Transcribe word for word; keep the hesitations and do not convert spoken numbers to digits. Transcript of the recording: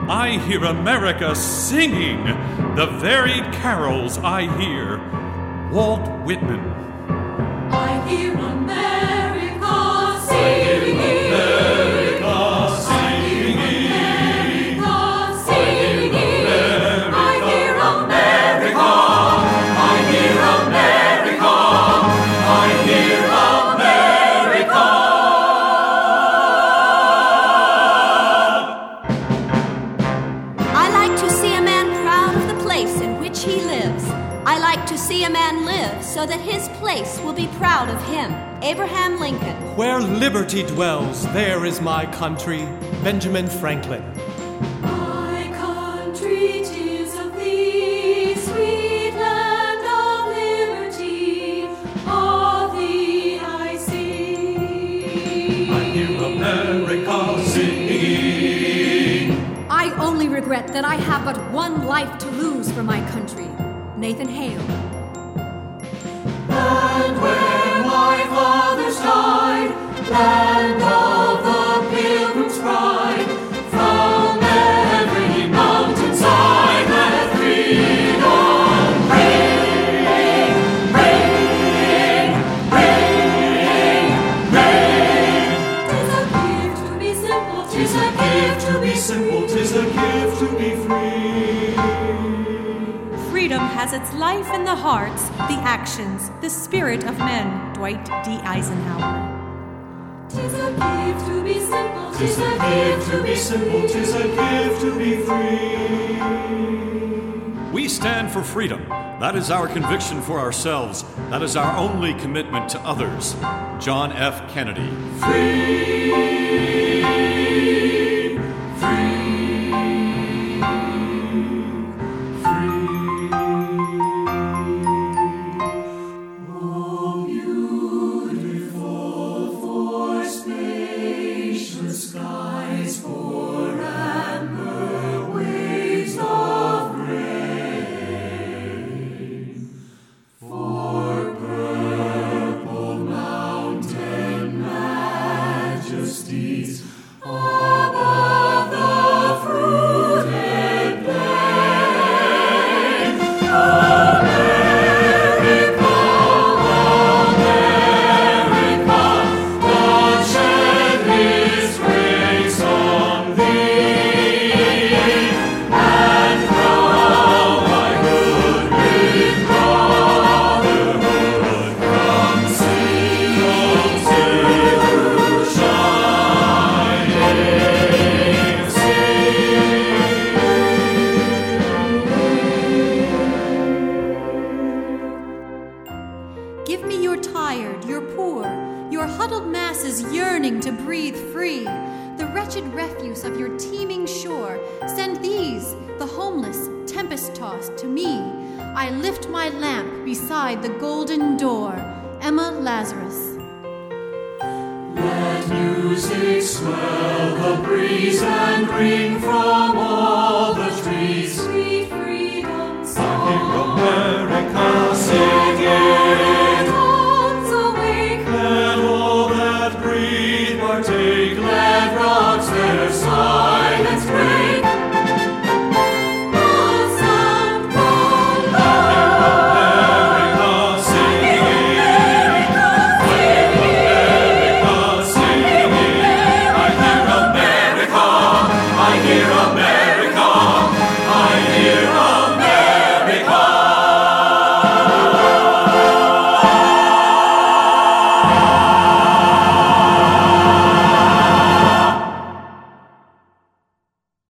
I hear America singing the very carols I hear. Walt Whitman. I hear America singing. America singing. America singing. I hear America. I hear America. I hear America. I like to see a man proud of the place in which he lives. I like to see a man live so that his place will be proud of him. Abraham Lincoln. Where liberty dwells, there is my country. Benjamin Franklin. My country, 'tis of thee, sweet land of liberty, of thee I sing. I hear America singing. I only regret that I have but one life to lose for my country. Nathan Hale. Land where my fathers died, land of the Pilgrim's pride, from every mountainside let freedom ring, ring, ring, ring. 'Tis a gift to be simple, 'tis a gift to be simple, 'tis a gift to be free. Freedom has its life in the hearts, the actions, the spirit of men. Dwight D. Eisenhower. 'Tis a gift to be simple, 'tis a gift to be simple, 'tis a gift to be free. We stand for freedom. That is our conviction for ourselves. That is our only commitment to others. John F. Kennedy. Free, free. Give me your tired, your poor, your huddled masses yearning to breathe free, the wretched refuse of your teeming shore. Send these, the homeless, tempest-tossed, to me. I lift my lamp beside the golden door. Emma Lazarus. Let music swell the breeze and ring from all the trees sweet freedom song. I hear America